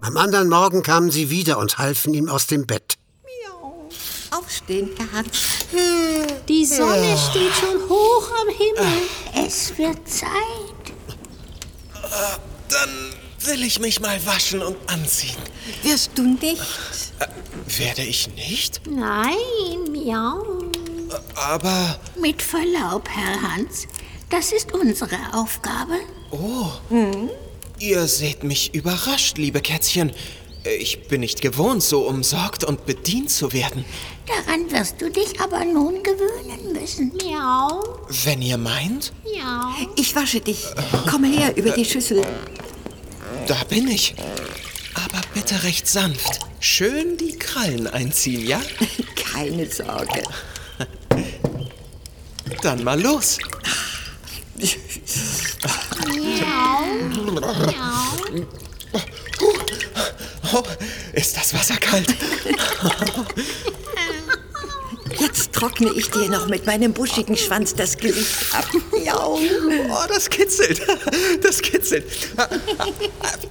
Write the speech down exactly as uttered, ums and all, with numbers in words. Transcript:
Am anderen Morgen kamen sie wieder und halfen ihm aus dem Bett. Miau. Aufstehen, Herr Hans. Die Sonne steht schon hoch am Himmel. Es wird Zeit. Dann will ich mich mal waschen und anziehen. Wirst du nicht? Äh, werde ich nicht? Nein, miau. Aber... Mit Verlaub, Herr Hans, das ist unsere Aufgabe. Oh, hm? Ihr seht mich überrascht, liebe Kätzchen. Ich bin nicht gewohnt, so umsorgt und bedient zu werden. Daran wirst du dich aber nun gewöhnen müssen. Miau, Wenn ihr meint, miau. Ich wasche dich. Komm her über die Schüssel. da bin ich. Aber bitte recht sanft. Schön die Krallen einziehen, ja? Keine Sorge. Dann mal los. Miau, miau. Oh, ist das Wasser kalt? Jetzt trockne ich dir noch mit meinem buschigen Schwanz das Gesicht ab. Miau. Oh, das kitzelt. Das kitzelt.